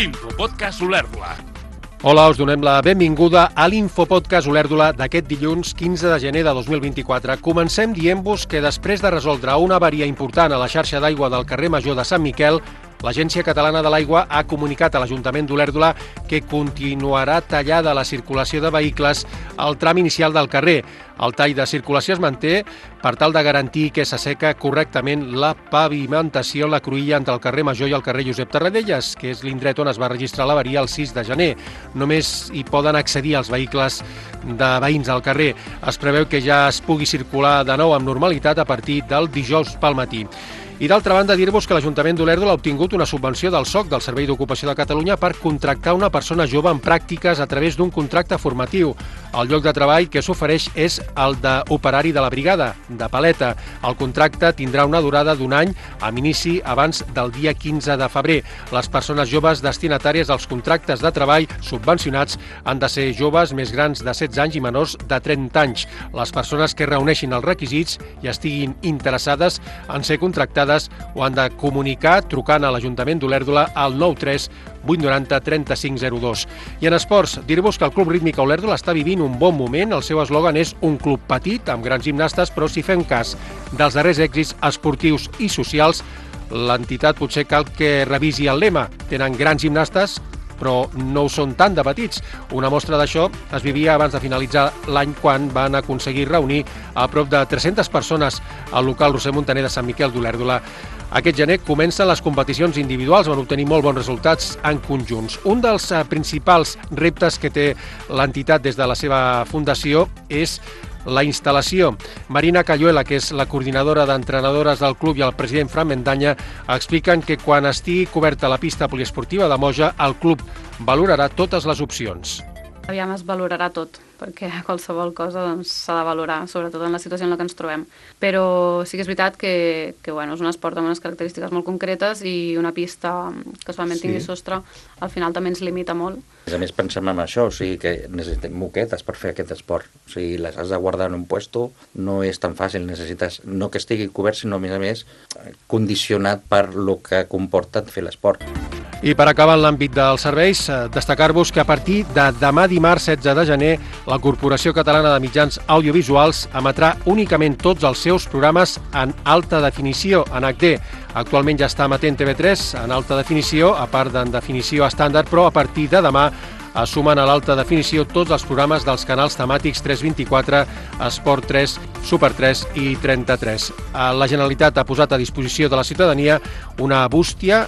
Infopodcast Olèrdola. Hola, us donem la benvinguda a l'Infopodcast Olèrdola d'aquest dilluns 15 de gener de 2024. Comencem dient-vos que després de resoldre una avaria important a la xarxa d'aigua del carrer Major de Sant Miquel, l'Agència Catalana de l'Aigua ha comunicat a l'Ajuntament d'Olèrdola que continuarà tallada la circulació de vehicles al tram inicial del carrer. El tall de circulació es manté per tal de garantir que s'asseca correctament la pavimentació en la cruïlla entre el carrer Major i el carrer Josep Tarradellas, que és l'indret on es va registrar l'avaria el 6 de gener. Només hi poden accedir els vehicles de veïns al carrer. Es preveu que ja es pugui circular de nou amb normalitat a partir del dijous pel matí. I d'altra banda, dir-vos que l'Ajuntament d'Olèrdola ha obtingut una subvenció del SOC, del Servei d'Ocupació de Catalunya, per contractar una persona jove en pràctiques a través d'un contracte formatiu. El lloc de treball que s'ofereix és el d'operari de la brigada, de paleta. El contracte tindrà una durada d'un any amb inici abans del dia 15 de febrer. Les persones joves destinatàries als contractes de treball subvencionats han de ser joves més grans de 16 anys i menors de 30 anys. Les persones que reuneixin els requisits i estiguin interessades en ser contractades ho han de comunicar trucant a l'Ajuntament d'Olèrdola al 93 890 3502. I en esports, dir-vos que el Club Rítmic Olèrdola està vivint un bon moment. El seu eslògan és un club petit, amb grans gimnastes, però si fem cas dels darrers èxits esportius i socials, l'entitat potser cal que revisi el lema. Tenen grans gimnastes, però no ho són tant de petits. Una mostra d'això es vivia abans de finalitzar l'any quan van aconseguir reunir a prop de 300 persones al local Roser Montaner de Sant Miquel d'Olèrdola. Aquest gener comencen les competicions individuals, van obtenir molt bons resultats en conjunts. Un dels principals reptes que té l'entitat des de la seva fundació és la instal·lació. Marina Cayuela, que és la coordinadora d'entrenadores del club, i el president Fran Mendanya expliquen que quan estigui coberta la pista poliesportiva de Moja, el club valorarà totes les opcions. Aviam, es valorarà tot, perquè qualsevol cosa s'ha de valorar, sobretot en la situació en la que ens trobem. Però sí que és veritat que bueno, és un esport amb unes característiques molt concretes i una pista que solament tingui sostre al final també ens limita molt. A més, pensem en això, o sigui que necessitem moquetes per fer aquest esport. O sigui, les has de guardar en un puesto, no és tan fàcil, necessites no que estigui cobert, sinó, a més, condicionat per lo que comporta fer l'esport. I per acabar en l'àmbit dels serveis, destacar-vos que a partir de demà dimarts 16 de gener, la Corporació Catalana de Mitjans Audiovisuals emetrà únicament tots els seus programes en alta definició, en HD. Actualment ja està emetent TV3 en alta definició, a part d'en definició estàndard, però a partir de demà es sumen a l'alta definició tots els programes dels canals temàtics 324, Esport 3, Super 3 i 33. La Generalitat ha posat a disposició de la ciutadania una bústia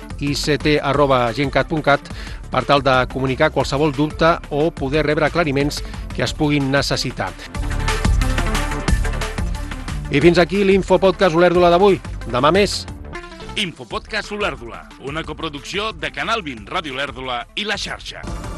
ict@gencat.cat per tal de comunicar qualsevol dubte o poder rebre aclariments que es puguin necessitar. I fins aquí l'Infopodcast Olèrdola d'avui. Demà més. Infopodcast Olèrdola, una coproducció de Canal 20 Ràdio Olèrdola i La Xarxa.